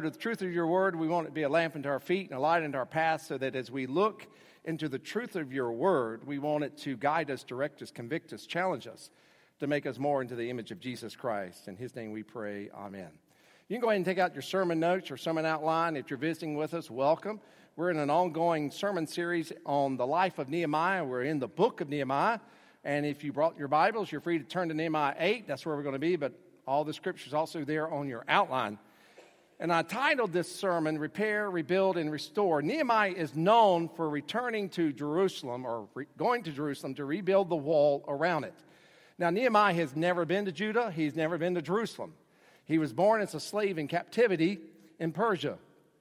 to the truth of your word. We want it to be a lamp unto our feet and a light unto our path, so that as we look into the truth of your word, we want it to guide us, direct us, convict us, challenge us, to make us more into the image of Jesus Christ. In his name we pray, amen. You can go ahead and take out your sermon notes or sermon outline. If you're visiting with us, welcome. We're in an ongoing sermon series on the life of Nehemiah. We're in the book of Nehemiah. And if you brought your Bibles, you're free to turn to Nehemiah 8. That's where we're going to be, but all the scripture's also there on your outline. And I titled this sermon, Repair, Rebuild, and Restore. Nehemiah is known for returning to Jerusalem, or going to Jerusalem to rebuild the wall around it. Now, Nehemiah has never been to Judah. He's never been to Jerusalem. He was born as a slave in captivity in Persia.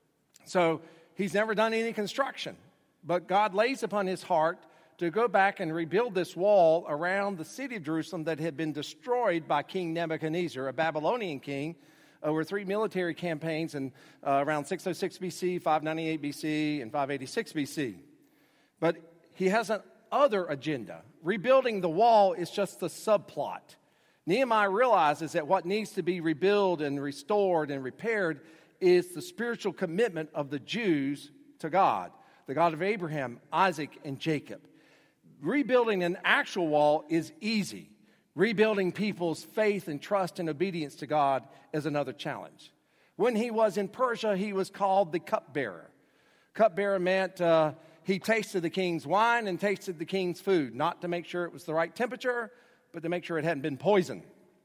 So he's never done any construction. But God lays upon his heart to go back and rebuild this wall around the city of Jerusalem that had been destroyed by King Nebuchadnezzar, a Babylonian king, over 3 military campaigns in around 606 BC, 598 BC, and 586 BC. But he has an other agenda. Rebuilding the wall is just the subplot. Nehemiah realizes that what needs to be rebuilt and restored and repaired is the spiritual commitment of the Jews to God, the God of Abraham, Isaac, and Jacob. Rebuilding an actual wall is easy. Rebuilding people's faith and trust and obedience to God is another challenge. When he was in Persia, he was called the cupbearer. Cupbearer meant he tasted the king's wine and tasted the king's food, not to make sure it was the right temperature, but to make sure it hadn't been poisoned.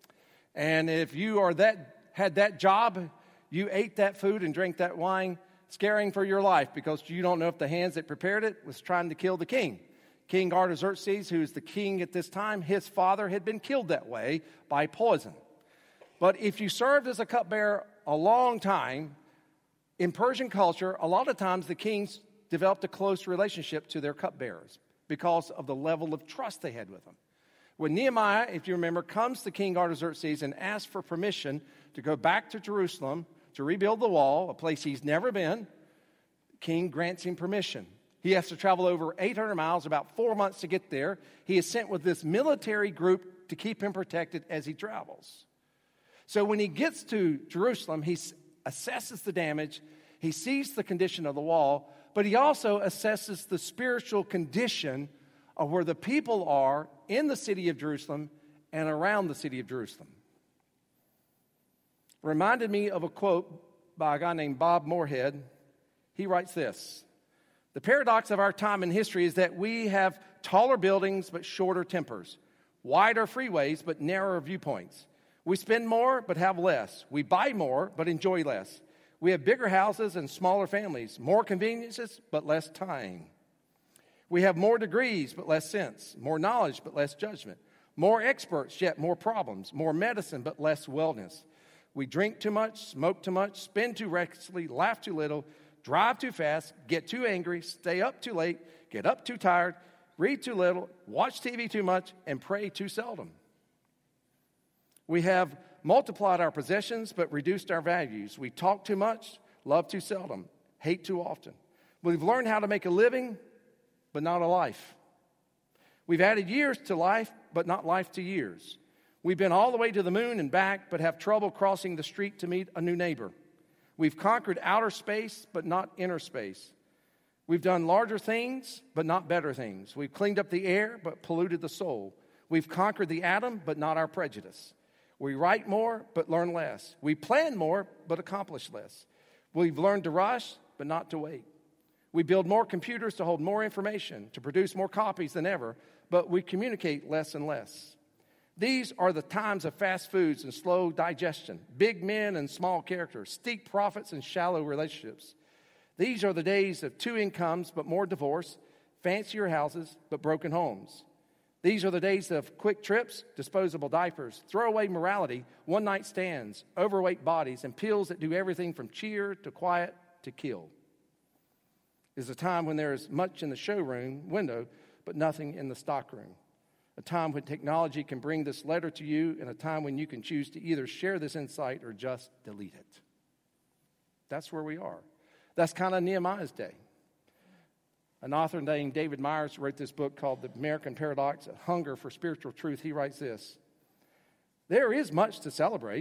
And if you had that job, you ate that food and drank that wine, scaring for your life, because you don't know if the hands that prepared it was trying to kill the king. King Artaxerxes, who is the king at this time, his father had been killed that way by poison. But if you served as a cupbearer a long time, in Persian culture, a lot of times the kings developed a close relationship to their cupbearers because of the level of trust they had with them. When Nehemiah, if you remember, comes to King Artaxerxes and asks for permission to go back to Jerusalem to rebuild the wall, a place he's never been, the king grants him permission. He has to travel over 800 miles, about 4 months to get there. He is sent with this military group to keep him protected as he travels. So when he gets to Jerusalem, he assesses the damage, he sees the condition of the wall, but he also assesses the spiritual condition of where the people are in the city of Jerusalem and around the city of Jerusalem. Reminded me of a quote by a guy named Bob Moorhead. He writes this: "The paradox of our time in history is that we have taller buildings but shorter tempers, wider freeways but narrower viewpoints. We spend more but have less. We buy more but enjoy less. We have bigger houses and smaller families, more conveniences but less time. We have more degrees but less sense, more knowledge but less judgment, more experts yet more problems, more medicine but less wellness. We drink too much, smoke too much, spend too recklessly, laugh too little, drive too fast, get too angry, stay up too late, get up too tired, read too little, watch TV too much, and pray too seldom. We have multiplied our possessions but reduced our values. We talk too much, love too seldom, hate too often. We've learned how to make a living, but not a life. We've added years to life, but not life to years. We've been all the way to the moon and back, but have trouble crossing the street to meet a new neighbor. We've conquered outer space, but not inner space. We've done larger things, but not better things. We've cleaned up the air, but polluted the soul. We've conquered the atom, but not our prejudice. We write more, but learn less. We plan more, but accomplish less. We've learned to rush, but not to wait. We build more computers to hold more information, to produce more copies than ever, but we communicate less and less. These are the times of fast foods and slow digestion, big men and small characters, steep profits and shallow relationships. These are the days of 2 incomes but more divorce, fancier houses but broken homes. These are the days of quick trips, disposable diapers, throwaway morality, one-night stands, overweight bodies, and pills that do everything from cheer to quiet to kill. It is a time when there is much in the showroom window but nothing in the stockroom. A time when technology can bring this letter to you, and a time when you can choose to either share this insight or just delete it. That's where we are. That's kind of Nehemiah's day. An author named David Myers wrote this book called The American Paradox, A Hunger for Spiritual Truth. He writes this: "There is much to celebrate.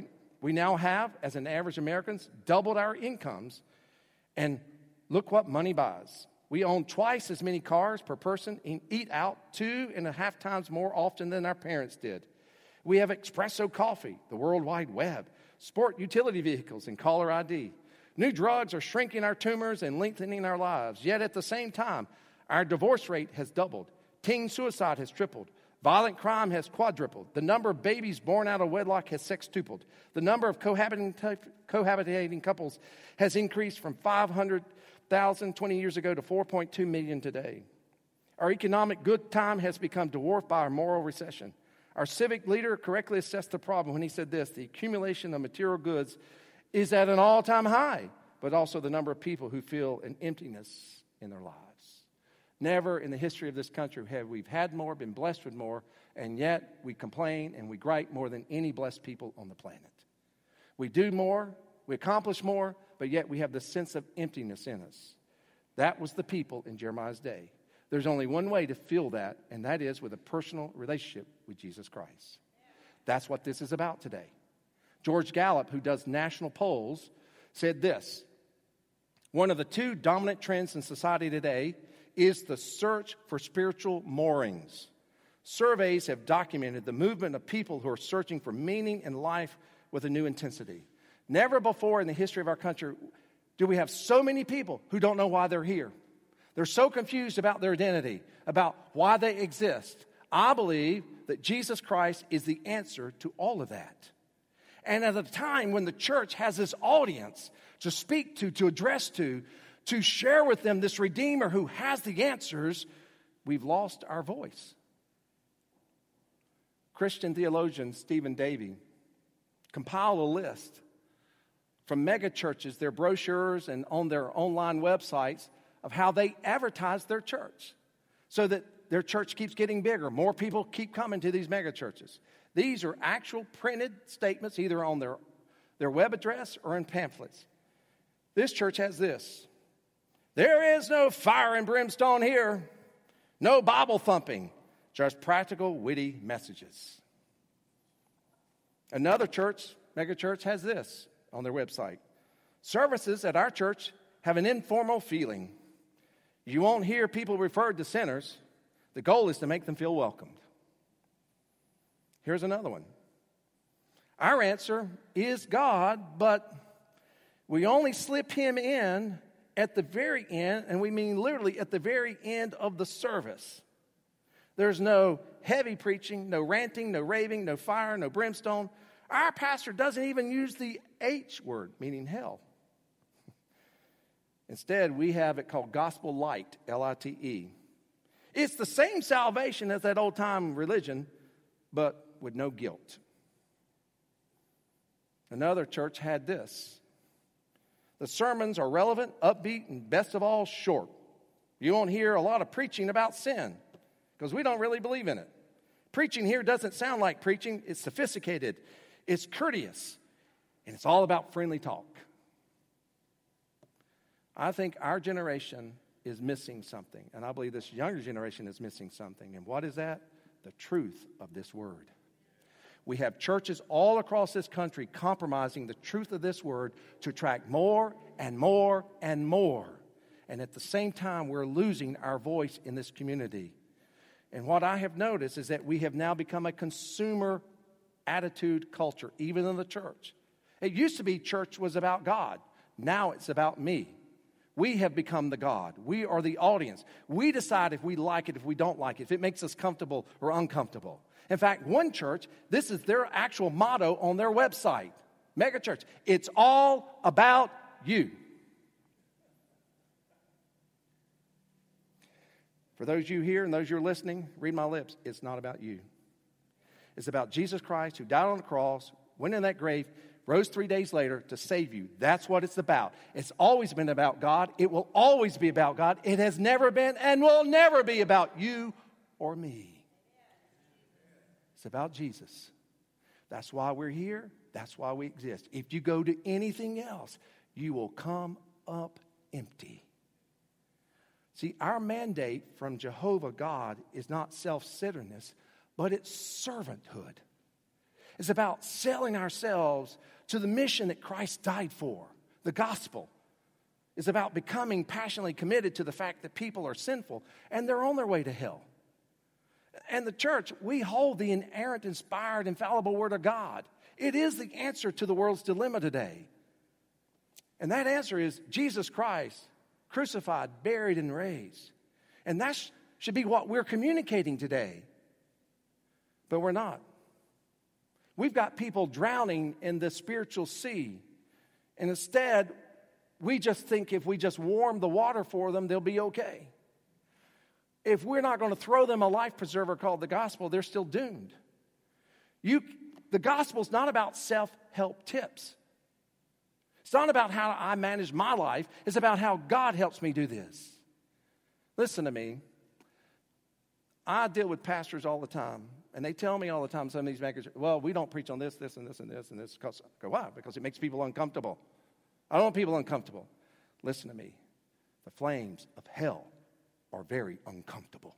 We now have, as an average Americans, doubled our incomes. And look what money buys. We own twice as many cars per person and eat out 2.5 times more often than our parents did. We have espresso coffee, the World Wide Web, sport utility vehicles, and caller ID. New drugs are shrinking our tumors and lengthening our lives. Yet at the same time, our divorce rate has doubled. Teen suicide has tripled. Violent crime has quadrupled. The number of babies born out of wedlock has sextupled. The number of cohabitating couples has increased from 500,000 20 years ago to 4.2 million today. Our economic good time has become dwarfed by our moral recession. Our civic leader correctly assessed the problem when he said this: the accumulation of material goods is at an all-time high, but also the number of people who feel an emptiness in their lives. Never in the history of this country have we had more, been blessed with more, and yet we complain and we gripe more than any blessed people on the planet. We do more, we accomplish more, but yet we have this sense of emptiness in us. That was the people in Jeremiah's day. There's only one way to feel that, and that is with a personal relationship with Jesus Christ. That's what this is about today. George Gallup, who does national polls, said this: one of the two dominant trends in society today is the search for spiritual moorings. Surveys have documented the movement of people who are searching for meaning in life with a new intensity. Never before in the history of our country do we have so many people who don't know why they're here. They're so confused about their identity, about why they exist. I believe that Jesus Christ is the answer to all of that. And at a time when the church has this audience to speak to address to share with them this Redeemer who has the answers, we've lost our voice. Christian theologian Stephen Davey compiled a list from mega churches, their brochures, and on their online websites of how they advertise their church so that their church keeps getting bigger. More people keep coming to these mega churches. These are actual printed statements either on their web address or in pamphlets. This church has this: there is no fire and brimstone here, no Bible thumping, just practical, witty messages. Another church, mega church, has this on their website: services at our church have an informal feeling. You won't hear people referred to sinners. The goal is to make them feel welcomed. Here's another one. Our answer is God, but we only slip him in at the very end, and we mean literally at the very end of the service. There's no heavy preaching, no ranting, no raving, no fire, no brimstone. Our pastor doesn't even use the H word, meaning hell. Instead, we have it called gospel light, L-I-T-E. It's the same salvation as that old-time religion, but with no guilt. Another church had this: the sermons are relevant, upbeat, and best of all, short. You won't hear a lot of preaching about sin because we don't really believe in it. Preaching here doesn't sound like preaching. It's sophisticated, it's courteous, and it's all about friendly talk. I think our generation is missing something, and I believe this younger generation is missing something. And what is that? The truth of this word. We have churches all across this country compromising the truth of this word to attract more and more and more. And at the same time, we're losing our voice in this community. And what I have noticed is that we have now become a consumer attitude culture, even in the church. It used to be church was about God. Now it's about me. We have become the God. We are the audience. We decide if we like it, if we don't like it, if it makes us comfortable or uncomfortable. In fact, one church, this is their actual motto on their website, mega church: it's all about you. For those of you here and those you're listening, read my lips. It's not about you. It's about Jesus Christ, who died on the cross, went in that grave, rose 3 days later to save you. That's what it's about. It's always been about God. It will always be about God. It has never been and will never be about you or me. It's about Jesus. That's why we're here. That's why we exist. If you go to anything else, you will come up empty. See, our mandate from Jehovah God is not self-centeredness, but it's servanthood. It's about selling ourselves to the mission that Christ died for. The gospel is about becoming passionately committed to the fact that people are sinful and they're on their way to hell. And the church, we hold the inerrant, inspired, infallible Word of God. It is the answer to the world's dilemma today. And that answer is Jesus Christ, crucified, buried, and raised. And that should be what we're communicating today. But we're not. We've got people drowning in the spiritual sea. And instead, we just think if we just warm the water for them, they'll be okay. If we're not going to throw them a life preserver called the gospel, they're still doomed. The gospel's not about self-help tips. It's not about how I manage my life. It's about how God helps me do this. Listen to me. I deal with pastors all the time, and they tell me all the time, some of these makers, well, we don't preach on this, this, and this, and this, and this. Why? Because it makes people uncomfortable. I don't want people uncomfortable. Listen to me. The flames of hell are very uncomfortable.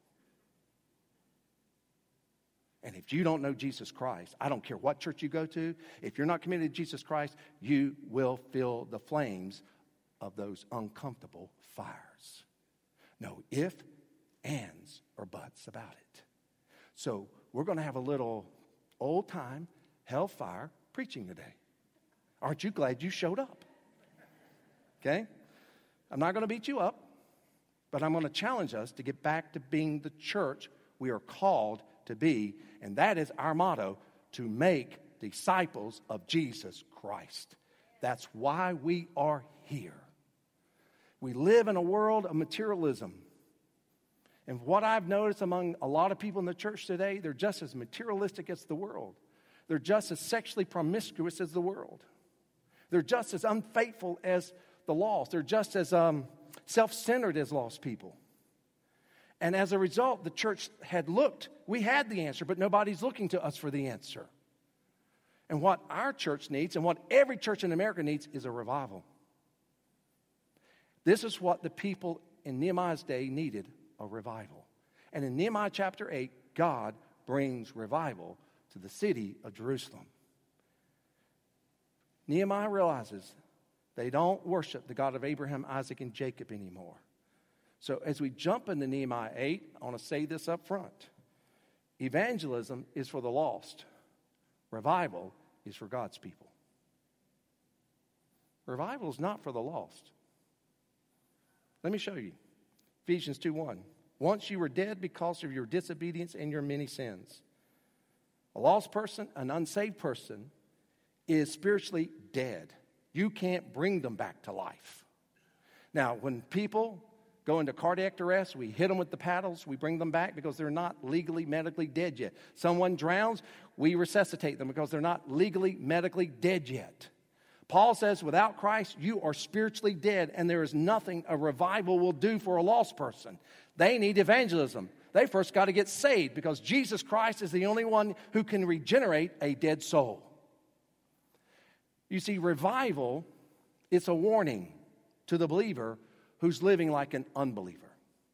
And if you don't know Jesus Christ, I don't care what church you go to, if you're not committed to Jesus Christ, you will feel the flames of those uncomfortable fires. No if, ands, or buts about it. So we're going to have a little old-time hellfire preaching today. Aren't you glad you showed up? Okay? I'm not going to beat you up, but I'm going to challenge us to get back to being the church we are called to be, and that is our motto, to make disciples of Jesus Christ. That's why we are here. We live in a world of materialism. And what I've noticed among a lot of people in the church today, they're just as materialistic as the world. They're just as sexually promiscuous as the world. They're just as unfaithful as the lost. They're just as self-centered as lost people. And as a result, the church had looked. We had the answer, but nobody's looking to us for the answer. And what our church needs, and what every church in America needs, is a revival. This is what the people in Nehemiah's day needed, a revival. And in Nehemiah chapter 8, God brings revival to the city of Jerusalem. Nehemiah realizes they don't worship the God of Abraham, Isaac, and Jacob anymore. So as we jump into Nehemiah 8, I want to say this up front. Evangelism is for the lost. Revival is for God's people. Revival is not for the lost. Let me show you. Ephesians 2:1. Once you were dead because of your disobedience and your many sins. A lost person, an unsaved person, is spiritually dead. You can't bring them back to life. Now, when people go into cardiac arrest, we hit them with the paddles, we bring them back because they're not legally, medically dead yet. Someone drowns, we resuscitate them because they're not legally, medically dead yet. Paul says, without Christ, you are spiritually dead, and there is nothing a revival will do for a lost person. They need evangelism. They first got to get saved because Jesus Christ is the only one who can regenerate a dead soul. You see, revival is a warning to the believer who's living like an unbeliever.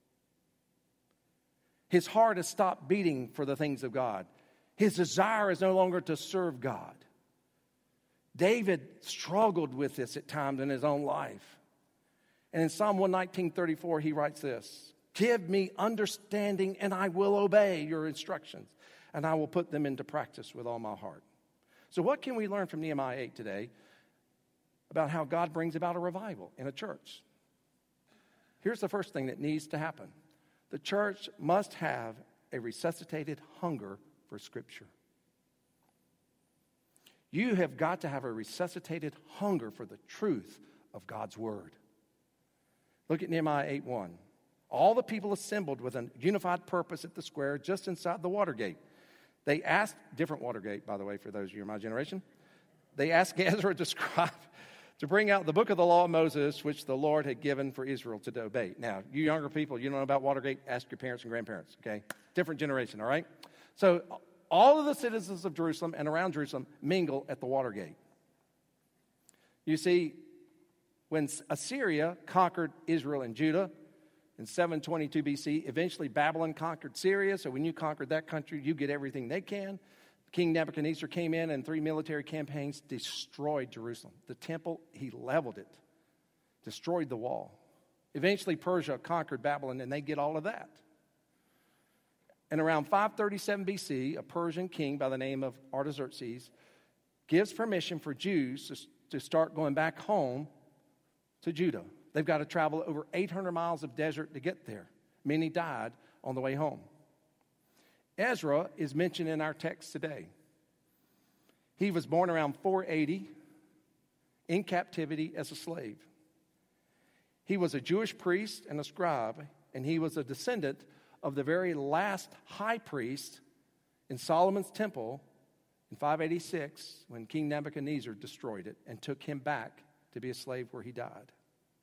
His heart has stopped beating for the things of God. His desire is no longer to serve God. David struggled with this at times in his own life. And in Psalm 119:34, he writes this, give me understanding and I will obey your instructions, and I will put them into practice with all my heart. So what can we learn from Nehemiah 8 today about how God brings about a revival in a church? Here's the first thing that needs to happen. The church must have a resuscitated hunger for Scripture. You have got to have a resuscitated hunger for the truth of God's Word. Look at Nehemiah 8:1. All the people assembled with a unified purpose at the square just inside the Watergate. They asked, different Watergate, by the way, for those of you in my generation. They asked Ezra the scribe to bring out the book of the law of Moses, which the Lord had given for Israel to obey. Now, you younger people, you don't know about Watergate, ask your parents and grandparents, okay? Different generation, all right? So all of the citizens of Jerusalem and around Jerusalem mingle at the Watergate. You see, when Assyria conquered Israel and Judah in 722 BC, eventually Babylon conquered Syria. So when you conquered that country, you get everything they can. King Nebuchadnezzar came in and 3 military campaigns destroyed Jerusalem. The temple, he leveled it, destroyed the wall. Eventually, Persia conquered Babylon, and they get all of that. And around 537 BC, a Persian king by the name of Artaxerxes gives permission for Jews to start going back home to Judah. They've got to travel over 800 miles of desert to get there. Many died on the way home. Ezra is mentioned in our text today. He was born around 480 in captivity as a slave. He was a Jewish priest and a scribe, and he was a descendant of the very last high priest in Solomon's temple in 586 when King Nebuchadnezzar destroyed it and took him back to be a slave where he died.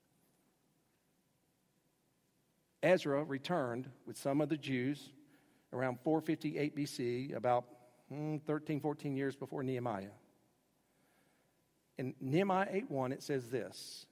Ezra returned with some of the Jews around 458 BC, about 13, 14 years before Nehemiah. In Nehemiah 8:1, it says this.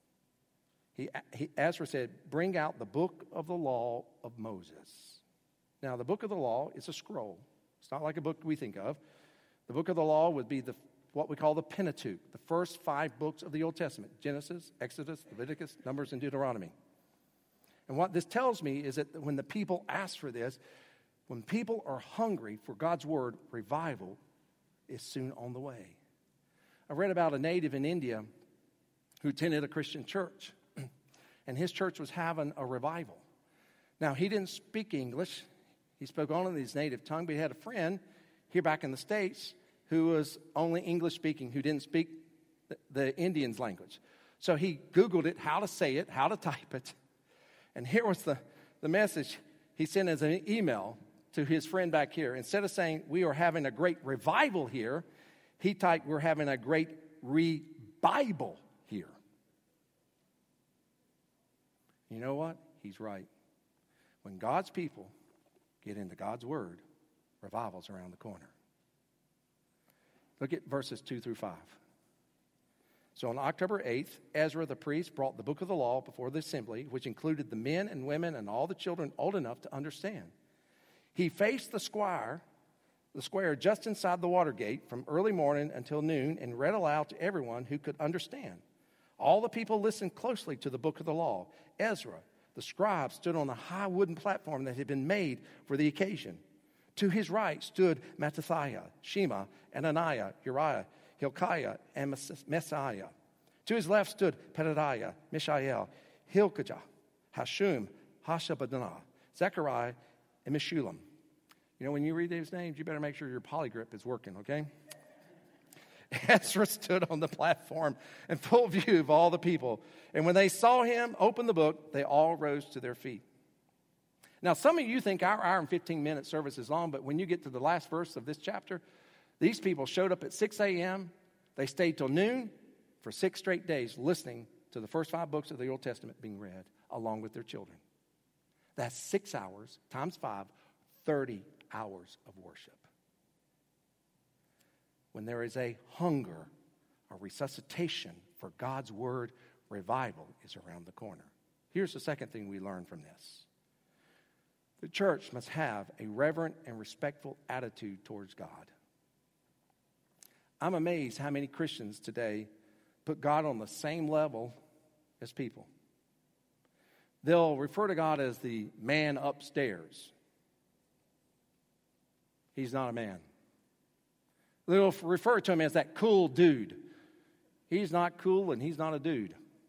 Ezra said, bring out the book of the law of Moses. Now, the book of the law is a scroll. It's not like a book we think of. The book of the law would be what we call the Pentateuch, the first 5 books of the Old Testament: Genesis, Exodus, Leviticus, Numbers, and Deuteronomy. And what this tells me is that when the people ask for this, when people are hungry for God's word, revival is soon on the way. I read about a native in India who attended a Christian church, and his church was having a revival. Now, he didn't speak English. He spoke only his native tongue, but he had a friend here back in the States who was only English-speaking, who didn't speak the Indians' language. So he Googled it, how to say it, how to type it. And here was the message he sent as an email to his friend back here. Instead of saying, we are having a great revival here, he typed, we're having a great re-Bible here. You know what? He's right. When God's people get into God's word, revival's around the corner. Look at verses 2 through 5. So on October 8th, Ezra the priest brought the book of the law before the assembly, which included the men and women and all the children old enough to understand. He faced the square just inside the water gate from early morning until noon, and read aloud to everyone who could understand. All the people listened closely to the book of the law. Ezra, the scribe, stood on a high wooden platform that had been made for the occasion. To his right stood Mattithiah, Shema, Ananiah, Uriah, Hilkiah, and Messiah. To his left stood Pedadiah, Mishael, Hilkiah, Hashum, Hashabadana, Zechariah, and Meshullam. You know, when you read these names, you better make sure your polygrip is working, okay? Ezra stood on the platform in full view of all the people. And when they saw him open the book, they all rose to their feet. Now, some of you think our hour and 15-minute service is long, but when you get to the last verse of this chapter, these people showed up at 6 a.m. They stayed till noon for 6 straight days listening to the first 5 books of the Old Testament being read along with their children. That's 6 hours times 5, 30 hours of worship. When there is a hunger, a resuscitation for God's word, revival is around the corner. Here's the second thing we learn from this. The church must have a reverent and respectful attitude towards God. I'm amazed how many Christians today put God on the same level as people. They'll refer to God as the man upstairs. He's not a man. They'll refer to him as that cool dude. He's not cool and he's not a dude.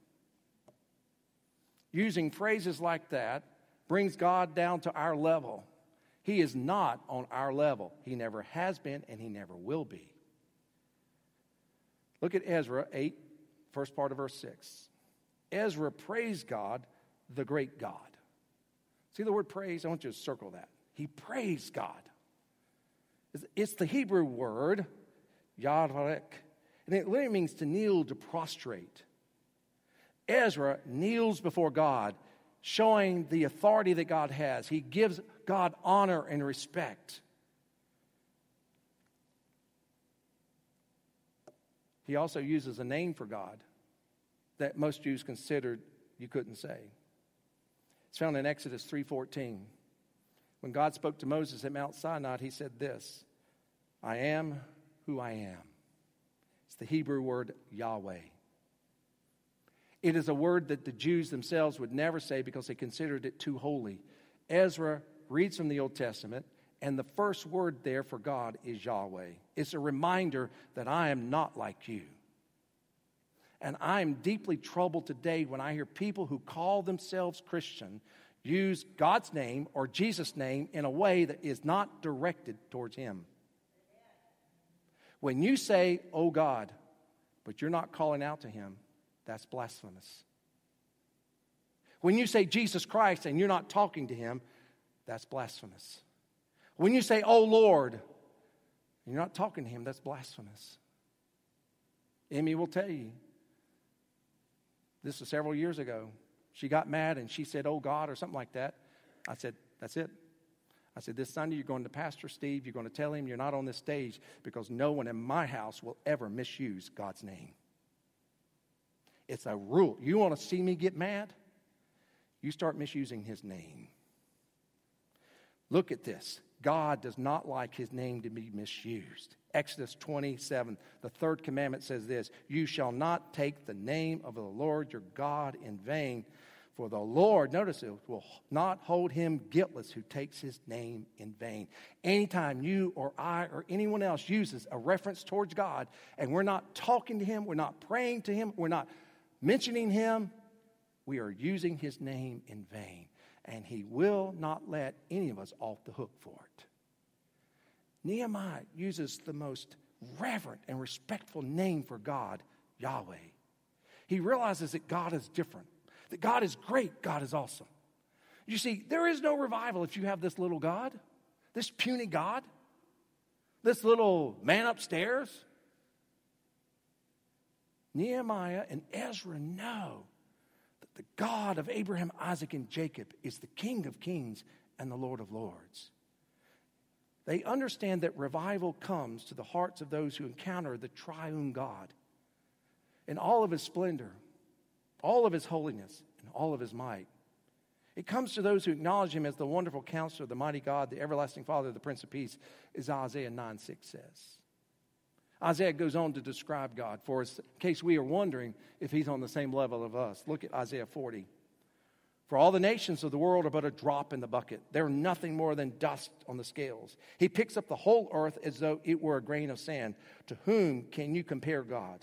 Using phrases like that brings God down to our level. He is not on our level. He never has been and he never will be. Look at Ezra 8, first part of verse 6. Ezra praised God, the great God. See the word praise? I want you to circle that. He praised God. It's the Hebrew word, yadvarek, and it literally means to kneel, to prostrate. Ezra kneels before God, showing the authority that God has. He gives God honor and respect. He also uses a name for God that most Jews considered you couldn't say. It's found in Exodus 3:14. When God spoke to Moses at Mount Sinai, he said this, I am who I am. It's the Hebrew word Yahweh. It is a word that the Jews themselves would never say because they considered it too holy. Ezra reads from the Old Testament, and the first word there for God is Yahweh. It's a reminder that I am not like you. And I am deeply troubled today when I hear people who call themselves Christian use God's name or Jesus' name in a way that is not directed towards Him. When you say, oh God, but you're not calling out to Him, that's blasphemous. When you say Jesus Christ and you're not talking to Him, that's blasphemous. When you say, oh Lord, and you're not talking to Him, that's blasphemous. Emmy will tell you. This was several years ago. She got mad and she said, oh God, or something like that. I said, that's it. I said, this Sunday you're going to Pastor Steve. You're going to tell him you're not on this stage because no one in my house will ever misuse God's name. It's a rule. You want to see me get mad? You start misusing His name. Look at this. God does not like His name to be misused. Exodus 27, the third commandment says this: you shall not take the name of the Lord your God in vain, for the Lord, notice it, will not hold him guiltless who takes His name in vain. Anytime you or I or anyone else uses a reference towards God and we're not talking to Him, we're not praying to Him, we're not mentioning Him, we are using His name in vain. And He will not let any of us off the hook for it. Nehemiah uses the most reverent and respectful name for God, Yahweh. He realizes that God is different, that God is great, God is awesome. You see, there is no revival if you have this little God, this puny God, this little man upstairs. Nehemiah and Ezra know that the God of Abraham, Isaac, and Jacob is the King of kings and the Lord of lords. They understand that revival comes to the hearts of those who encounter the triune God in all of His splendor, all of His holiness, and all of His might. It comes to those who acknowledge Him as the wonderful counselor, the mighty God, the everlasting Father, the Prince of Peace, as Isaiah 9:6 says. Isaiah goes on to describe God for us, in case we are wondering if He's on the same level of us. Look at Isaiah 40. For all the nations of the world are but a drop in the bucket. They're nothing more than dust on the scales. He picks up the whole earth as though it were a grain of sand. To whom can you compare God?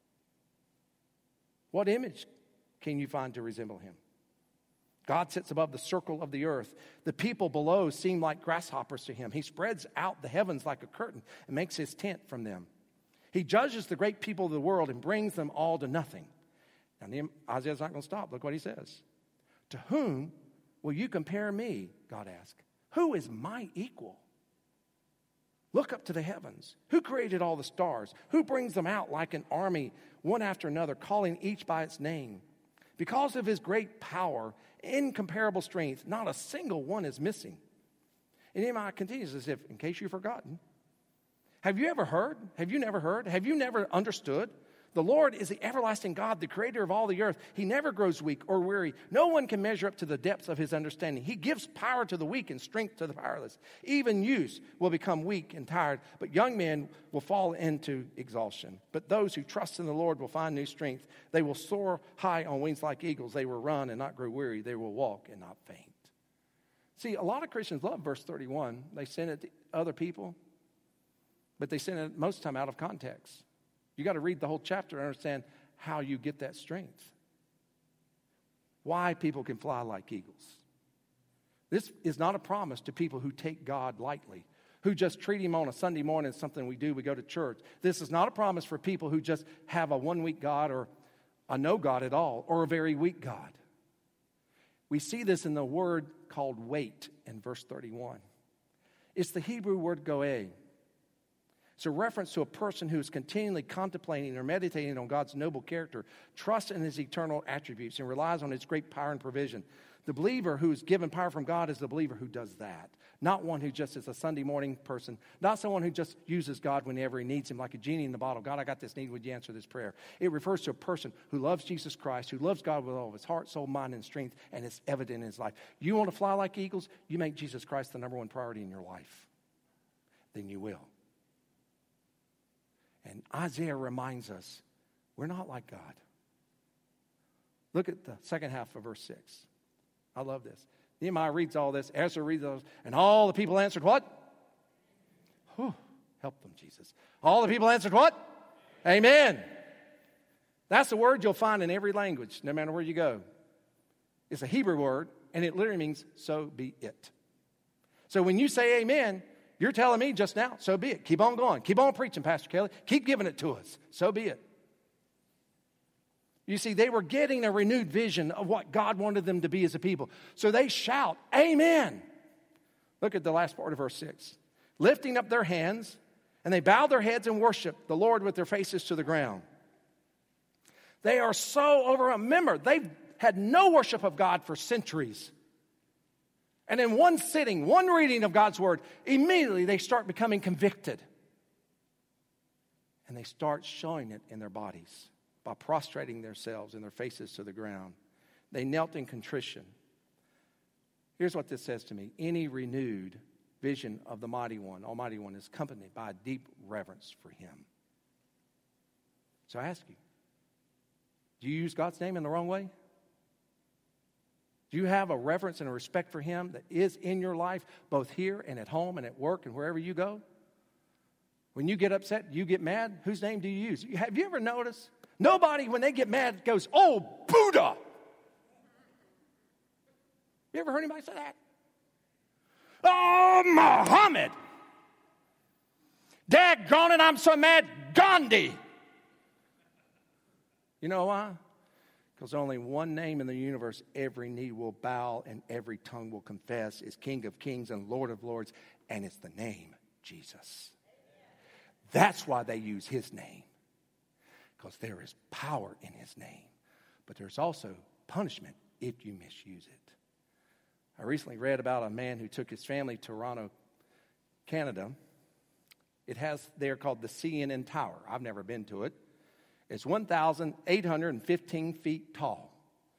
What image can you find to resemble Him? God sits above the circle of the earth. The people below seem like grasshoppers to Him. He spreads out the heavens like a curtain and makes His tent from them. He judges the great people of the world and brings them all to nothing. Now, Isaiah's not going to stop. Look what he says. To whom will you compare me? God asked. Who is my equal? Look up to the heavens. Who created all the stars? Who brings them out like an army, one after another, calling each by its name? Because of His great power, incomparable strength, not a single one is missing. And Nehemiah continues as if, in case you've forgotten, have you ever heard? Have you never heard? Have you never understood? The Lord is the everlasting God, the creator of all the earth. He never grows weak or weary. No one can measure up to the depths of His understanding. He gives power to the weak and strength to the powerless. Even youths will become weak and tired, but young men will fall into exhaustion. But those who trust in the Lord will find new strength. They will soar high on wings like eagles. They will run and not grow weary. They will walk and not faint. See, a lot of Christians love verse 31. They send it to other people, but they send it most of the time out of context. You got to read the whole chapter to understand how you get that strength. Why people can fly like eagles. This is not a promise to people who take God lightly, who just treat Him on a Sunday morning as something we do. We go to church. This is not a promise for people who just have a one-week God or a no God at all or a very weak God. We see this in the word called wait in verse 31. It's the Hebrew word goeh. It's a reference to a person who is continually contemplating or meditating on God's noble character, trusts in His eternal attributes, and relies on His great power and provision. The believer who is given power from God is the believer who does that, not one who just is a Sunday morning person, not someone who just uses God whenever He needs Him, like a genie in the bottle. God, I got this need. Would you answer this prayer? It refers to a person who loves Jesus Christ, who loves God with all of his heart, soul, mind, and strength, and it's evident in his life. You want to fly like eagles? You make Jesus Christ the number one priority in your life. Then you will. And Isaiah reminds us, we're not like God. Look at the second half of verse 6. I love this. Nehemiah reads all this, Ezra reads all this, and all the people answered what? Whew, help them, Jesus. All the people answered what? Amen. That's a word you'll find in every language, no matter where you go. It's a Hebrew word, and it literally means, so be it. So when you say amen, you're telling me just now, so be it. Keep on going. Keep on preaching, Pastor Kelly. Keep giving it to us. So be it. You see, they were getting a renewed vision of what God wanted them to be as a people. So they shout, amen. Look at the last part of verse 6. Lifting up their hands, and they bowed their heads and worshiped the Lord with their faces to the ground. They are so overwhelmed. Remember, they've had no worship of God for centuries. And in one sitting, one reading of God's word, immediately they start becoming convicted. And they start showing it in their bodies by prostrating themselves and their faces to the ground. They knelt in contrition. Here's what this says to me. Any renewed vision of the Mighty One, Almighty One, is accompanied by a deep reverence for Him. So I ask you, do you use God's name in the wrong way? Do you have a reverence and a respect for Him that is in your life, both here and at home and at work and wherever you go? When you get upset, you get mad, whose name do you use? Have you ever noticed? Nobody, when they get mad, goes, oh, Buddha. You ever heard anybody say that? Oh, Muhammad. Daggone it, I'm so mad, Gandhi. You know why? Because only one name in the universe every knee will bow and every tongue will confess is King of Kings and Lord of Lords, and it's the name Jesus. That's why they use His name, because there is power in His name, but there's also punishment if you misuse it. I recently read about a man who took his family to Toronto, Canada. It has there called the CNN Tower. I've never been to it. It's 1,815 feet tall,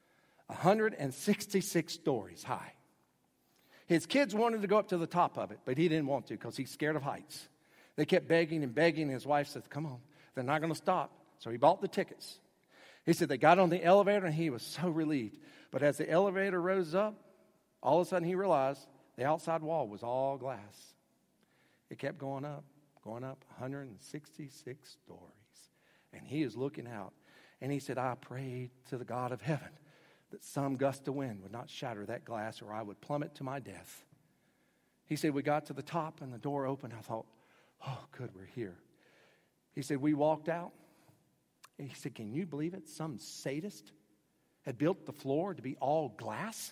166 stories high. His kids wanted to go up to the top of it, but he didn't want to because he's scared of heights. They kept begging and begging, and his wife said, come on, they're not going to stop. So he bought the tickets. He said they got on the elevator, and he was so relieved. But as the elevator rose up, all of a sudden he realized the outside wall was all glass. It kept going up, 166 stories. And he is looking out. And he said, I prayed to the God of heaven that some gust of wind would not shatter that glass or I would plummet to my death. He said, we got to the top and the door opened. I thought, oh, good, we're here. He said, we walked out. And he said, can you believe it? Some sadist had built the floor to be all glass.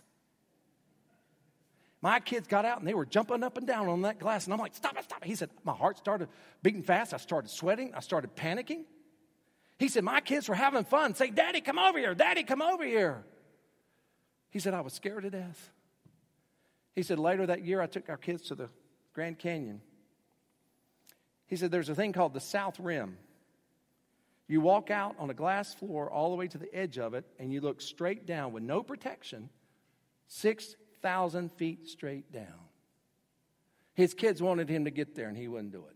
My kids got out and they were jumping up and down on that glass. And I'm like, stop it, stop it. He said, my heart started beating fast. I started sweating. I started panicking. He said, my kids were having fun. Say, Daddy, come over here. Daddy, come over here. He said, I was scared to death. He said, later that year, I took our kids to the Grand Canyon. He said, there's a thing called the South Rim. You walk out on a glass floor all the way to the edge of it, and you look straight down with no protection, 6,000 feet straight down. His kids wanted him to get there, and he wouldn't do it.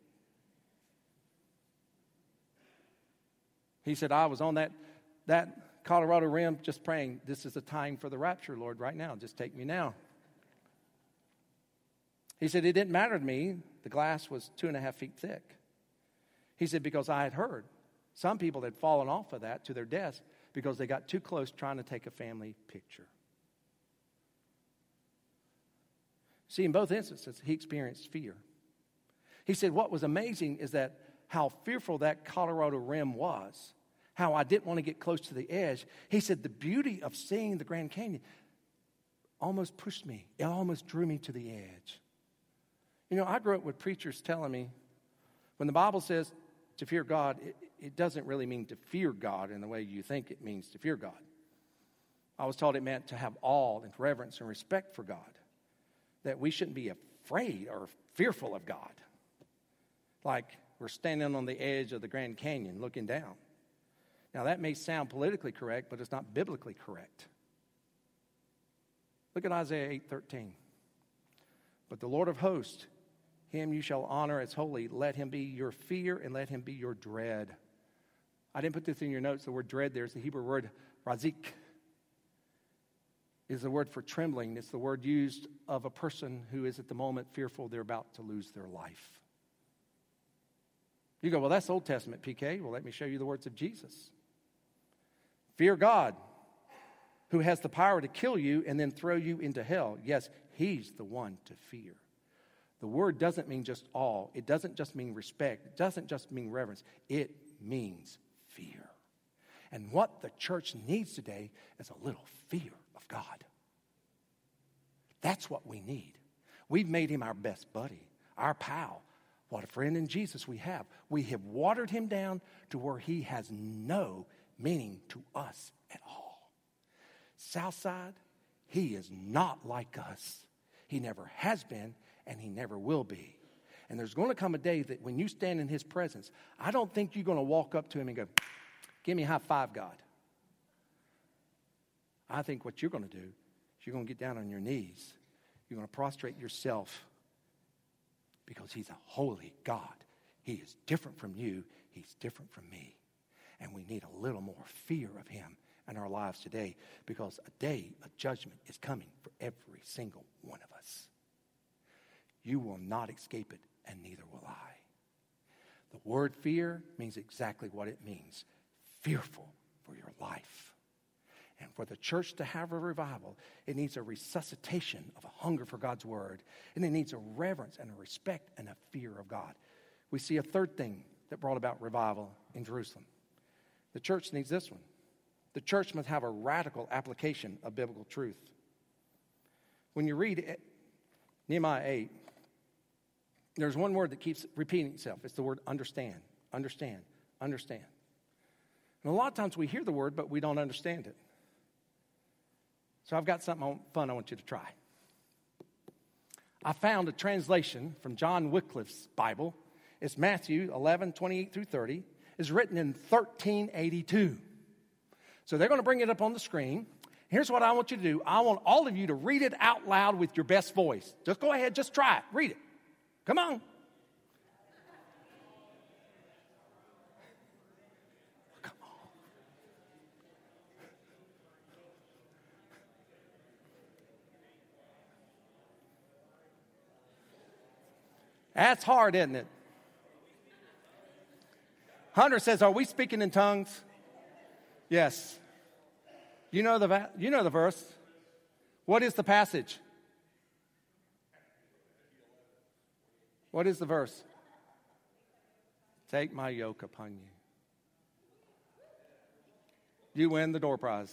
He said, I was on that Colorado Rim just praying, this is the time for the rapture, Lord, right now. Just take me now. He said, it didn't matter to me. The glass was 2.5 feet thick. He said, because I had heard some people had fallen off of that to their deaths because they got too close trying to take a family picture. See, in both instances, he experienced fear. He said, what was amazing is that how fearful that Colorado Rim was, how I didn't want to get close to the edge. He said, the beauty of seeing the Grand Canyon almost pushed me. It almost drew me to the edge. You know, I grew up with preachers telling me, when the Bible says to fear God, it doesn't really mean to fear God in the way you think it means to fear God. I was taught it meant to have awe and reverence and respect for God, that we shouldn't be afraid or fearful of God. Like we're standing on the edge of the Grand Canyon looking down. Now, that may sound politically correct, but it's not biblically correct. Look at Isaiah 8:13. But the Lord of hosts Him you shall honor as holy. Let him be your fear and let him be your dread. I didn't put this in your notes. The word dread there is the Hebrew word razik. Is the word for trembling. It's the word used of a person who is at the moment fearful they're about to lose their life. You go, well, that's Old Testament, PK. Well, let me show you the words of Jesus. Fear God, who has the power to kill you and then throw you into hell. Yes, he's the one to fear. The word doesn't mean just awe. It doesn't just mean respect. It doesn't just mean reverence. It means fear. And what the church needs today is a little fear of God. That's what we need. We've made him our best buddy, our pal. What a friend in Jesus we have. We have watered him down to where he has no meaning to us at all. Southside, he is not like us. He never has been, and he never will be. And there's going to come a day that when you stand in his presence, I don't think you're going to walk up to him and go, give me a high five, God. I think what you're going to do is you're going to get down on your knees. You're going to prostrate yourself because he's a holy God. He is different from you. He's different from me. And we need a little more fear of him in our lives today because a day of judgment is coming for every single one of us. You will not escape it, and neither will I. The word fear means exactly what it means. Fearful for your life. And for the church to have a revival, it needs a resuscitation of a hunger for God's word. And it needs a reverence and a respect and a fear of God. We see a third thing that brought about revival in Jerusalem. The church needs this one. The church must have a radical application of biblical truth. When you read Nehemiah 8, there's one word that keeps repeating itself. It's the word understand, understand, understand. And a lot of times we hear the word, but we don't understand it. So I've got something fun I want you to try. I found a translation from John Wycliffe's Bible. It's Matthew 11, 28 through 30. It's written in 1382. So they're going to bring it up on the screen. Here's what I want you to do. I want all of you to read it out loud with your best voice. Just go ahead, just try it. Read it. Come on. Come on. That's hard, isn't it? Hunter says, are we speaking in tongues? Yes. You know the verse. What is the passage? What is the verse? Take my yoke upon you. You win the door prize.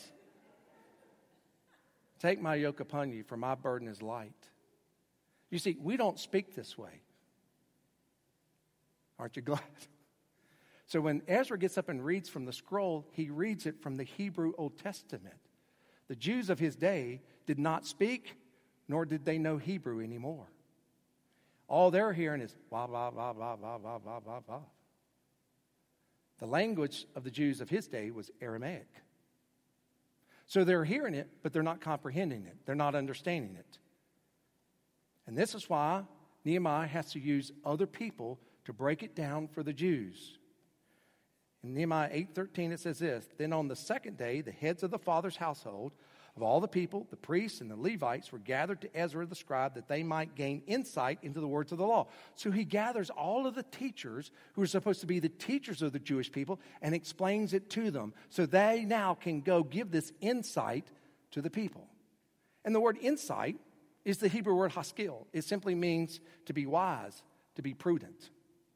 Take my yoke upon you, for my burden is light. You see, we don't speak this way. Aren't you glad? So when Ezra gets up and reads from the scroll, he reads it from the Hebrew Old Testament. The Jews of his day did not speak, nor did they know Hebrew anymore. All they're hearing is blah, blah, blah, blah, blah, blah, blah, blah, blah. The language of the Jews of his day was Aramaic. So they're hearing it, but they're not comprehending it. They're not understanding it. And this is why Nehemiah has to use other people to break it down for the Jews. In Nehemiah 8:13 it says this, then on the second day the heads of the father's household of all the people, the priests and the Levites were gathered to Ezra the scribe that they might gain insight into the words of the law. So he gathers all of the teachers who are supposed to be the teachers of the Jewish people and explains it to them so they now can go give this insight to the people. And the word insight is the Hebrew word haskil. It simply means to be wise, to be prudent.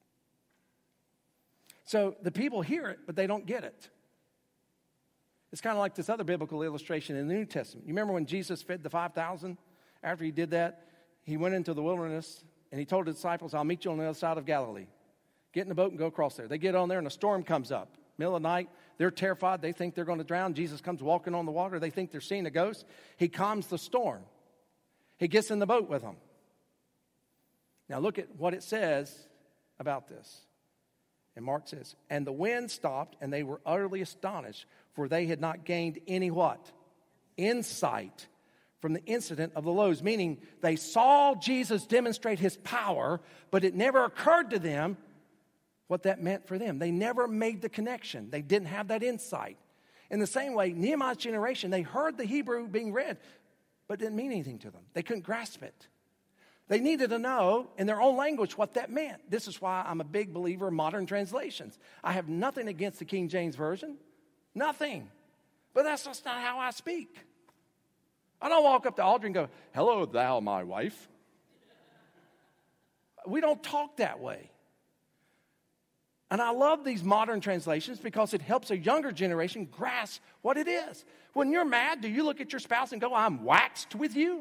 So the people hear it, but they don't get it. It's kind of like this other biblical illustration in the New Testament. You remember when Jesus fed the 5,000? After he did that, he went into the wilderness and he told the disciples, I'll meet you on the other side of Galilee. Get in the boat and go across there. They get on there and a storm comes up. Middle of the night, they're terrified. They think they're going to drown. Jesus comes walking on the water. They think they're seeing a ghost. He calms the storm. He gets in the boat with them. Now look at what it says about this. And Mark says, and the wind stopped, and they were utterly astonished, for they had not gained any what? Insight from the incident of the loaves, meaning they saw Jesus demonstrate his power, but it never occurred to them what that meant for them. They never made the connection. They didn't have that insight. In the same way, Nehemiah's generation, they heard the Hebrew being read, but it didn't mean anything to them. They couldn't grasp it. They needed to know in their own language what that meant. This is why I'm a big believer in modern translations. I have nothing against the King James Version. Nothing. But that's just not how I speak. I don't walk up to Audrey and go, "Hello, thou, my wife." We don't talk that way. And I love these modern translations because it helps a younger generation grasp what it is. When you're mad, do you look at your spouse and go, "I'm waxed with you"?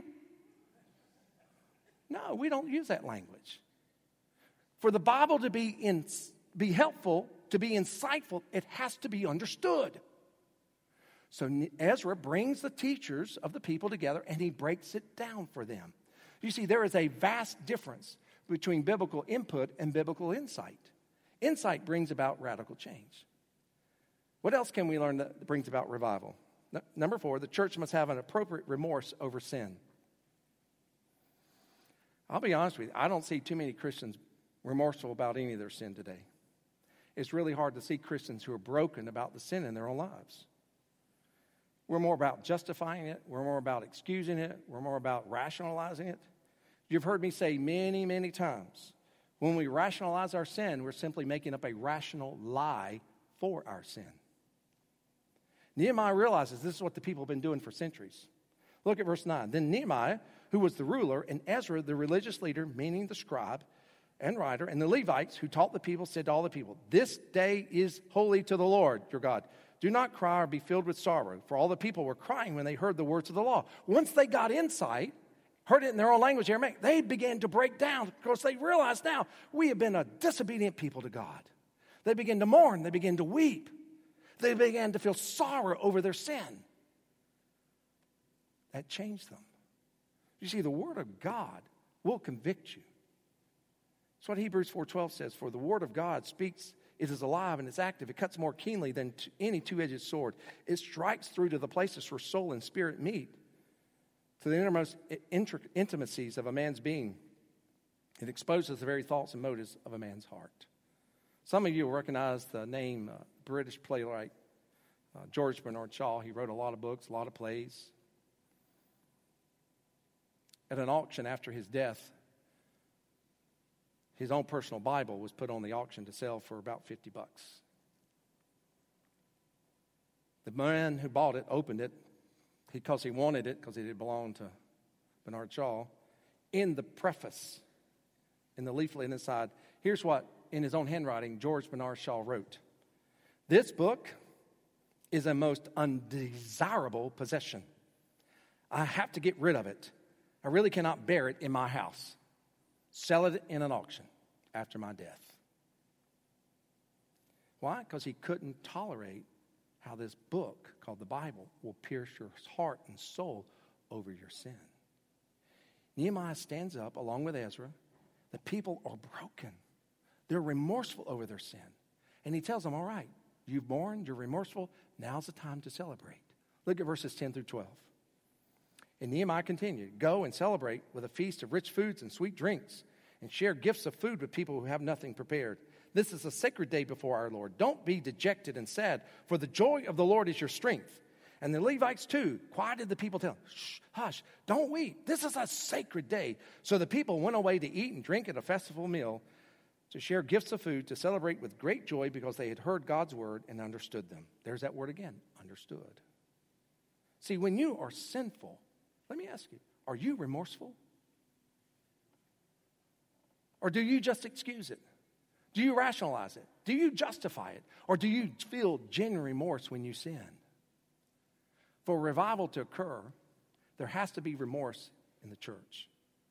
No, we don't use that language. For the Bible to be helpful, to be insightful, it has to be understood. So Ezra brings the teachers of the people together and he breaks it down for them. You see, there is a vast difference between biblical input and biblical insight. Insight brings about radical change. What else can we learn that brings about revival? Number 4, the church must have an appropriate remorse over sin. I'll be honest with you, I don't see too many Christians remorseful about any of their sin today. It's really hard to see Christians who are broken about the sin in their own lives. We're more about justifying it. We're more about excusing it. We're more about rationalizing it. You've heard me say many, many times, when we rationalize our sin, we're simply making up a rational lie for our sin. Nehemiah realizes this is what the people have been doing for centuries. Look at verse 9. Then Nehemiah, who was the ruler, and Ezra, the religious leader, meaning the scribe and writer, and the Levites who taught the people, said to all the people, "This day is holy to the Lord your God. Do not cry or be filled with sorrow." For all the people were crying when they heard the words of the law. Once they got insight, heard it in their own language, Aramaic, they began to break down because they realized now we have been a disobedient people to God. They began to mourn. They began to weep. They began to feel sorrow over their sin. That changed them. You see, the Word of God will convict you. That's what Hebrews 4:12 says. For the Word of God speaks, it is alive and it's active. It cuts more keenly than any two-edged sword. It strikes through to the places where soul and spirit meet, to the innermost intimacies of a man's being. It exposes the very thoughts and motives of a man's heart. Some of you will recognize the name British playwright George Bernard Shaw. He wrote a lot of books, a lot of plays. At an auction after his death, his own personal Bible was put on the auction to sell for about $50. The man who bought it opened it because he wanted it, because it belonged to Bernard Shaw. In the preface, in the leaflet inside, here's what, in his own handwriting, George Bernard Shaw wrote. "This book is a most undesirable possession. I have to get rid of it. I really cannot bear it in my house. Sell it in an auction after my death." Why? Because he couldn't tolerate how this book called the Bible will pierce your heart and soul over your sin. Nehemiah stands up along with Ezra. The people are broken. They're remorseful over their sin. And he tells them, all right, you've mourned, you're remorseful, now's the time to celebrate. Look at verses 10 through 12. And Nehemiah continued, "Go and celebrate with a feast of rich foods and sweet drinks, and share gifts of food with people who have nothing prepared. This is a sacred day before our Lord. Don't be dejected and sad, for the joy of the Lord is your strength." And the Levites too quieted the people, telling, "Shh, hush, don't weep. This is a sacred day." So the people went away to eat and drink at a festival meal, to share gifts of food, to celebrate with great joy because they had heard God's word and understood them. There's that word again, understood. See, when you are sinful, let me ask you, are you remorseful? Or do you just excuse it? Do you rationalize it? Do you justify it? Or do you feel genuine remorse when you sin? For revival to occur, there has to be remorse in the church.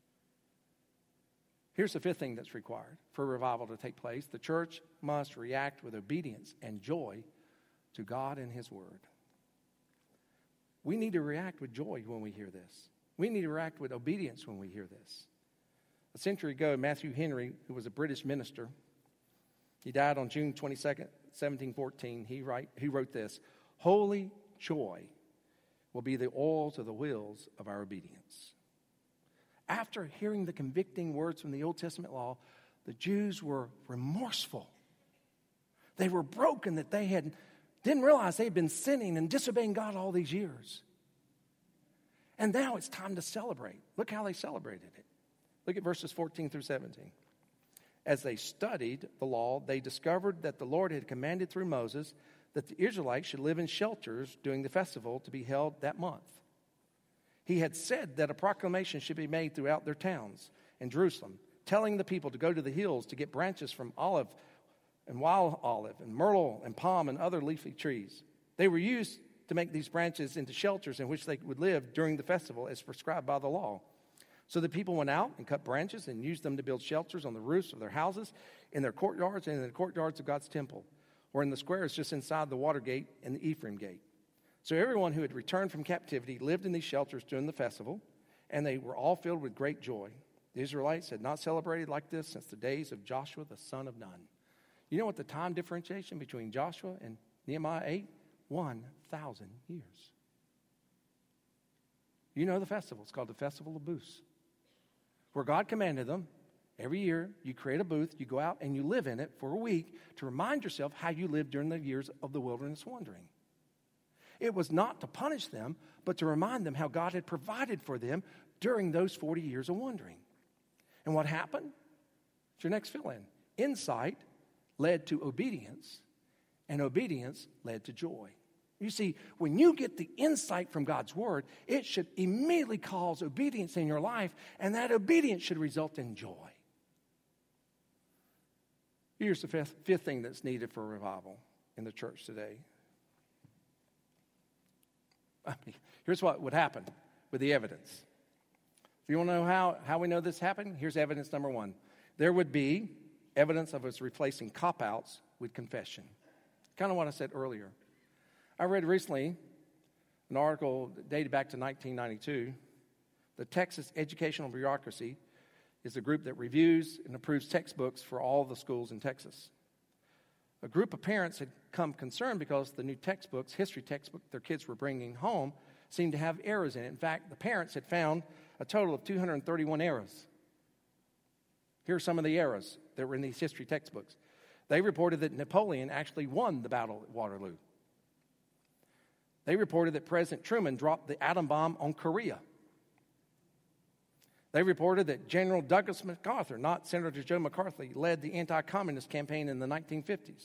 Here's the fifth thing that's required for revival to take place. The church must react with obedience and joy to God and His Word. We need to react with joy when we hear this. We need to react with obedience when we hear this. A century ago, Matthew Henry, who was a British minister, he died on June 22nd, 1714. He wrote this, "Holy joy will be the oil to the wheels of our obedience. After hearing the convicting words from the Old Testament law, the Jews were remorseful. They were broken that they didn't realize they had been sinning and disobeying God all these years. And now it's time to celebrate. Look how they celebrated it. Look at verses 14 through 17. As they studied the law, they discovered that the Lord had commanded through Moses that the Israelites should live in shelters during the festival to be held that month. He had said that a proclamation should be made throughout their towns in Jerusalem, telling the people to go to the hills to get branches from olive and wild olive and myrtle and palm and other leafy trees. They were used to make these branches into shelters in which they would live during the festival as prescribed by the law. So the people went out and cut branches and used them to build shelters on the roofs of their houses, in their courtyards, and in the courtyards of God's temple, or in the squares just inside the water gate and the Ephraim gate. So everyone who had returned from captivity lived in these shelters during the festival, and they were all filled with great joy. The Israelites had not celebrated like this since the days of Joshua, the son of Nun. You know what the time differentiation between Joshua and Nehemiah 8? 1,000 years. You know the festival. It's called the Festival of Booths, where God commanded them, every year you create a booth, you go out and you live in it for a week to remind yourself how you lived during the years of the wilderness wandering. It was not to punish them, but to remind them how God had provided for them during those 40 years of wandering. And what happened? It's your next fill-in. Insight led to obedience, and obedience led to joy. You see, when you get the insight from God's word, it should immediately cause obedience in your life, and that obedience should result in joy. Here's the fifth thing that's needed for revival in the church today. Here's what would happen with the evidence. If you want to know how we know this happened, here's evidence number one. There would be evidence of us replacing cop-outs with confession. Kind of what I said earlier. I read recently an article dated back to 1992. The Texas Educational Bureaucracy is a group that reviews and approves textbooks for all the schools in Texas. A group of parents had come concerned because the new textbooks, history textbook their kids were bringing home, seemed to have errors in it. In fact, the parents had found a total of 231 errors. Here are some of the errors that were in these history textbooks. They reported that Napoleon actually won the Battle at Waterloo. They reported that President Truman dropped the atom bomb on Korea. They reported that General Douglas MacArthur, not Senator Joe McCarthy, led the anti-communist campaign in the 1950s.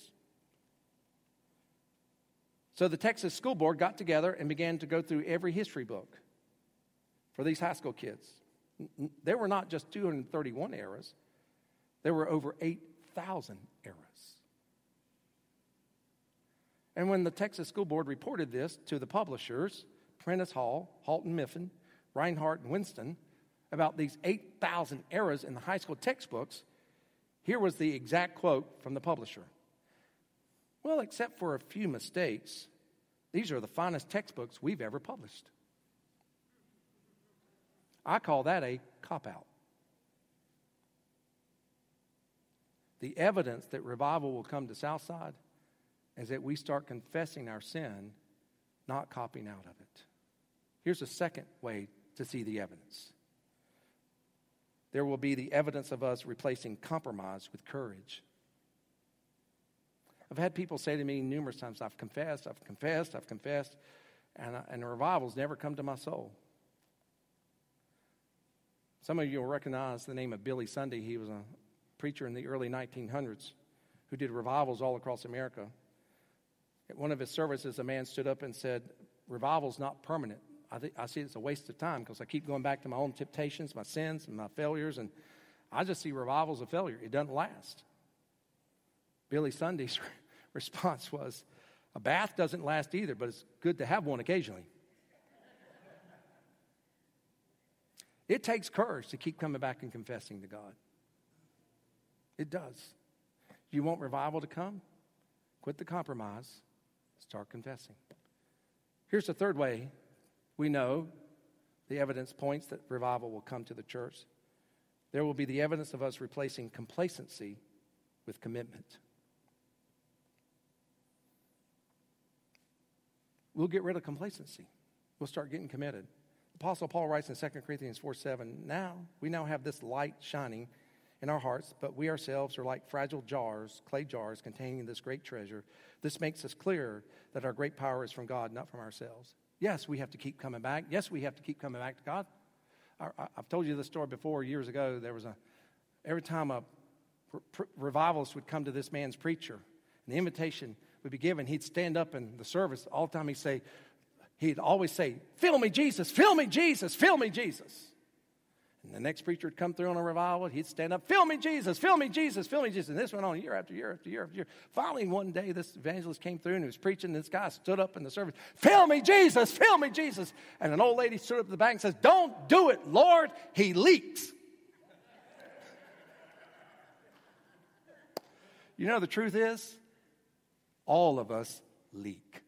So the Texas School Board got together and began to go through every history book for these high school kids. There were not just 231 errors. There were over 8,000 errors. And when the Texas School Board reported this to the publishers, Prentice Hall, Halton Mifflin, Reinhardt, and Winston, about these 8,000 errors in the high school textbooks, here was the exact quote from the publisher. Well, except for a few mistakes, these are the finest textbooks we've ever published. I call that a cop-out. The evidence that revival will come to Southside is that we start confessing our sin, not copying out of it. Here's a second way to see the evidence. There will be the evidence of us replacing compromise with courage. I've had people say to me numerous times, I've confessed, and the revival's never come to my soul. Some of you will recognize the name of Billy Sunday. He was a preacher in the early 1900s who did revivals all across America. At one of his services, a man stood up and said, revival's not permanent. I see it's a waste of time because I keep going back to my own temptations, my sins, and my failures, and I just see revival as a failure. It doesn't last. Billy Sunday's response was, a bath doesn't last either, but it's good to have one occasionally. It takes courage to keep coming back and confessing to God. It does. You want revival to come? Quit the compromise. Start confessing. Here's the third way we know the evidence points that revival will come to the church. There will be the evidence of us replacing complacency with commitment. We'll get rid of complacency. we'll start getting committed. Apostle Paul writes in 2 Corinthians 4:7, we now have this light shining in our hearts, but we ourselves are like fragile jars, clay jars containing this great treasure. This makes us clear that our great power is from God, not from ourselves. Yes, we have to keep coming back. Yes, we have to keep coming back to God. I've told you this story before. Years ago, there was every time a revivalist would come to this man's preacher, and the invitation would be given, he'd stand up in the service. All the time he'd always say, fill me, Jesus, fill me, Jesus, fill me, Jesus. And the next preacher would come through on a revival. He'd stand up, fill me, Jesus, fill me, Jesus, fill me, Jesus. And this went on year after year after year after year. Finally, one day, this evangelist came through and he was preaching. And this guy stood up in the service, fill me, Jesus, fill me, Jesus. And an old lady stood up at the back and says, don't do it, Lord, he leaks. You know, the truth is, all of us leak.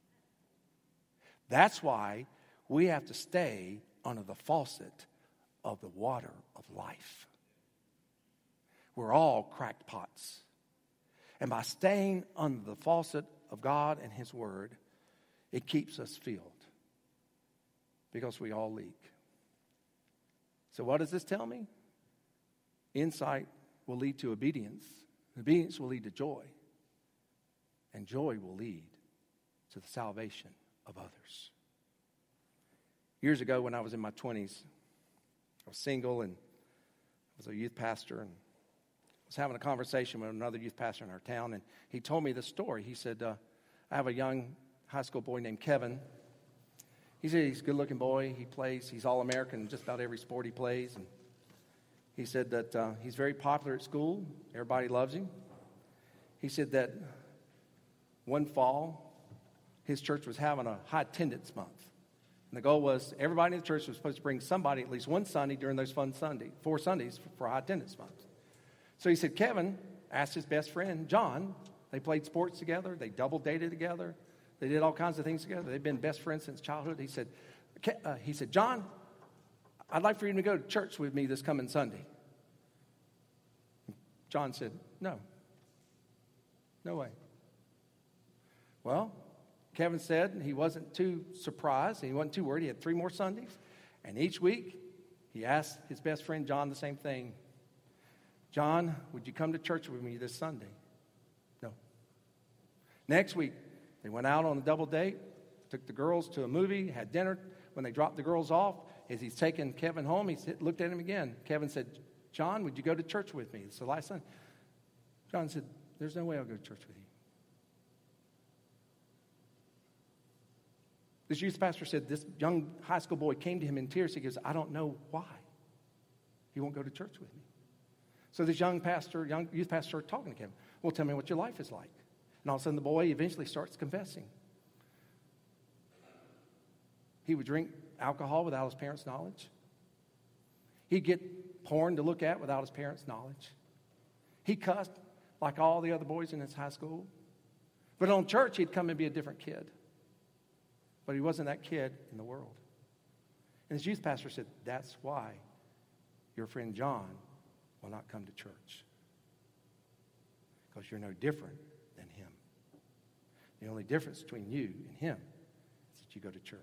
That's why we have to stay under the faucet of the water of life. We're all cracked pots. And by staying under the faucet of God and His Word, it keeps us filled. Because we all leak. So what does this tell me? Insight will lead to obedience. Obedience will lead to joy. And joy will lead to the salvation of others. Years ago when I was in my 20s, I was single and I was a youth pastor, and I was having a conversation with another youth pastor in our town, and he told me this story. He said, I have a young high school boy named Kevin. He said he's a good-looking boy. He's All-American in just about every sport he plays. And he said that he's very popular at school. Everybody loves him. He said that one fall, his church was having a high attendance month. And the goal was everybody in the church was supposed to bring somebody at least one Sunday during those 4 Sundays for high attendance month. So he said Kevin asked his best friend, John. They played sports together. They double dated together. They did all kinds of things together. They've been best friends since childhood. He said, John, I'd like for you to go to church with me this coming Sunday. John said, no way. Well, Kevin said he wasn't too surprised. He wasn't too worried. He had 3 more Sundays. And each week, he asked his best friend John the same thing. John, would you come to church with me this Sunday? No. Next week, they went out on a double date, took the girls to a movie, had dinner. When they dropped the girls off, as he's taking Kevin home, he looked at him again. Kevin said, John, would you go to church with me? It's the last Sunday. John said, there's no way I'll go to church with you. This youth pastor said this young high school boy came to him in tears. He goes, I don't know why he won't go to church with me. So this young youth pastor started talking to Kevin. Well, tell me what your life is like. And all of a sudden the boy eventually starts confessing. He would drink alcohol without his parents' knowledge. He'd get porn to look at without his parents' knowledge. He cussed like all the other boys in his high school. But on church, he'd come and be a different kid. But he wasn't that kid in the world. And his youth pastor said, that's why your friend John will not come to church. Because you're no different than him. The only difference between you and him is that you go to church.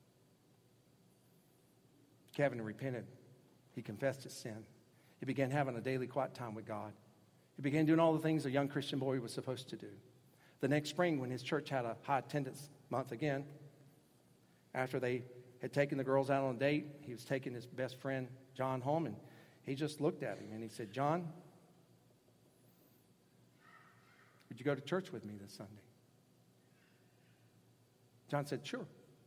Kevin repented. He confessed his sin. He began having a daily quiet time with God. He began doing all the things a young Christian boy was supposed to do. The next spring, when his church had a high attendance month again, after they had taken the girls out on a date, he was taking his best friend, John, home, and he just looked at him and he said, John, would you go to church with me this Sunday? John said, sure.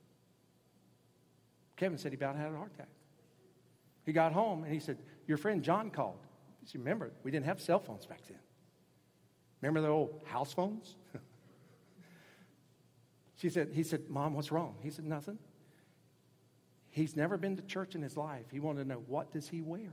Kevin said he about had a heart attack. He got home and he said, your friend John called. You remember, we didn't have cell phones back then. Remember the old house phones? He said, Mom, what's wrong? He said, nothing. He's never been to church in his life. He wanted to know, what does he wear?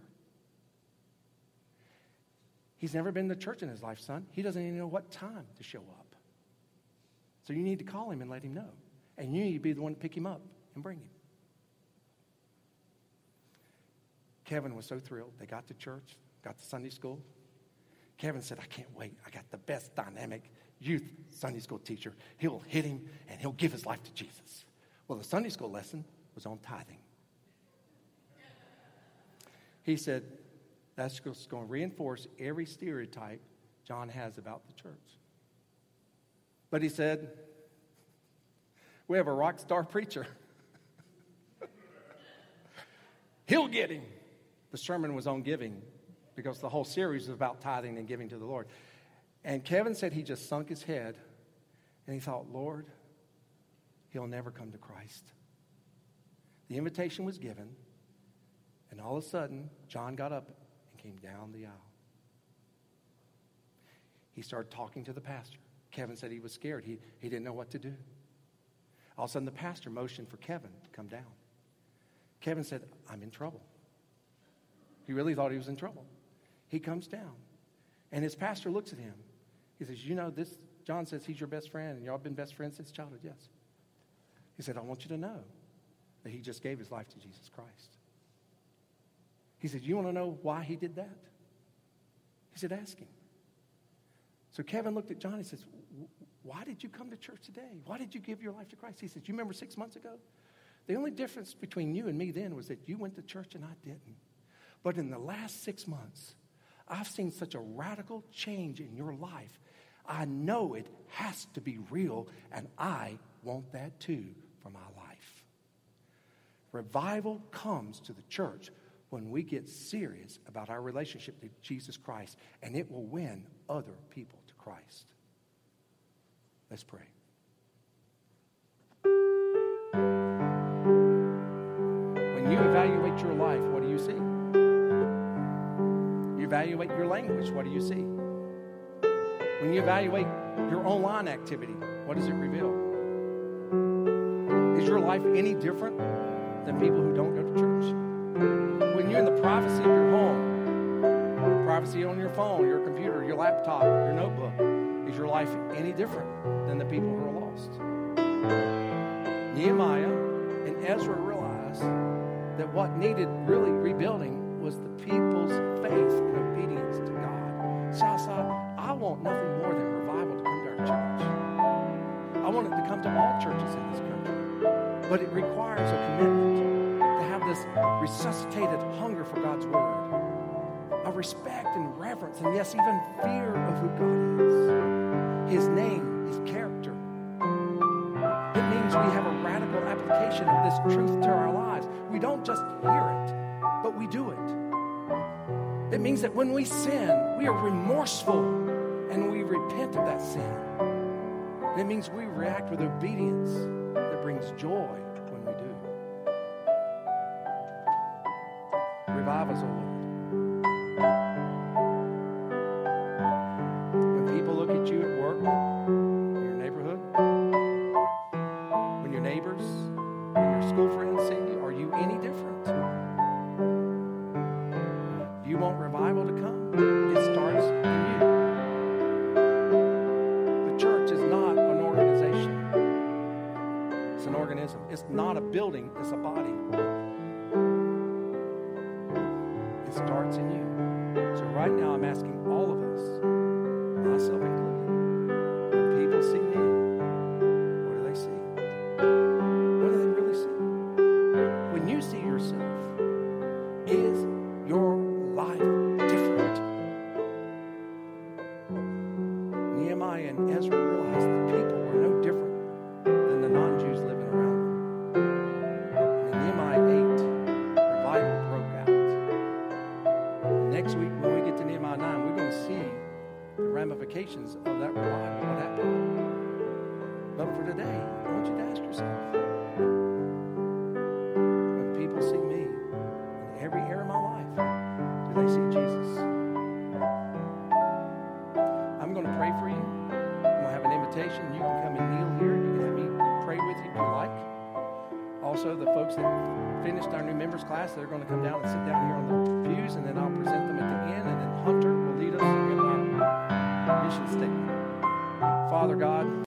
He's never been to church in his life, son. He doesn't even know what time to show up. So you need to call him and let him know. And you need to be the one to pick him up and bring him. Kevin was so thrilled. They got to church, got to Sunday school. Kevin said, I can't wait. I got the best dynamic youth Sunday school teacher. He'll hit him and he'll give his life to Jesus. Well, the Sunday school lesson was on tithing. He said, that's just going to reinforce every stereotype John has about the church. But he said, we have a rock star preacher. He'll get him. The sermon was on giving because the whole series was about tithing and giving to the Lord. And Kevin said he just sunk his head and he thought, Lord, he'll never come to Christ. The invitation was given, and all of a sudden, John got up and came down the aisle. He started talking to the pastor. Kevin said he was scared. He didn't know what to do. All of a sudden, the pastor motioned for Kevin to come down. Kevin said, I'm in trouble. He really thought he was in trouble. He comes down, and his pastor looks at him. He says, you know, this, John says he's your best friend, and y'all been best friends since childhood. Yes. He said, I want you to know that he just gave his life to Jesus Christ. He said, you want to know why he did that? He said, ask him. So Kevin looked at John and says, why did you come to church today? Why did you give your life to Christ? He said, you remember 6 months ago? The only difference between you and me then was that you went to church and I didn't. But in the last 6 months, I've seen such a radical change in your life. I know it has to be real, and I want that too for my life. Revival comes to the church when we get serious about our relationship to Jesus Christ, and it will win other people to Christ. Let's pray. When you evaluate your life, what do you see? You evaluate your language, what do you see? When you evaluate your online activity, what does it reveal? Is your life any different than people who don't go to church? When you're in the privacy of your home, privacy on your phone, your computer, your laptop, your notebook, is your life any different than the people who are lost? Nehemiah and Ezra realized that what needed really rebuilding was the people's faith and obedience to God. Southside, I want nothing more than revival to come to our church. I want it to come to all churches in this country. But it requires a commitment to have this resuscitated hunger for God's word, a respect and reverence, and yes, even fear of who God is, his name, his character. It means we have a radical application of this truth to our lives. We don't just hear it, but we do it. It means that when we sin, we are remorseful and we repent of that sin. And it means we react with obedience that brings joy when we do. Revive us, O Lord. When people look at you at work, in your neighborhood, when your neighbors, when your school friends see you, are you any different? If you want revival to come, it starts in you. The church is not an organization. It's an organism. It's not a building. It's a body. It starts in you. So right now I'm asking all of us, myself included, when people see me, what do they see? What do they really see? When you see yourself, is your life different? Nehemiah and Ezra realized the people were no different than the non-Jews living around them. In Nehemiah 8, revival broke out. Next week, when we get to Nehemiah 9, we're going to see the ramifications of that revival, what happened. But for today, I want you to ask yourself, when people see me in every area of my life, do they see Jesus? I'm going to pray for you. I'm going to have an invitation. You can come and kneel here. You can have me pray with you if you like. Also, the folks that finished our new members class, they're going to come down and sit down here on the pews, and then I'll present them at the end, and then Hunter will lead us in our mission statement. Father God,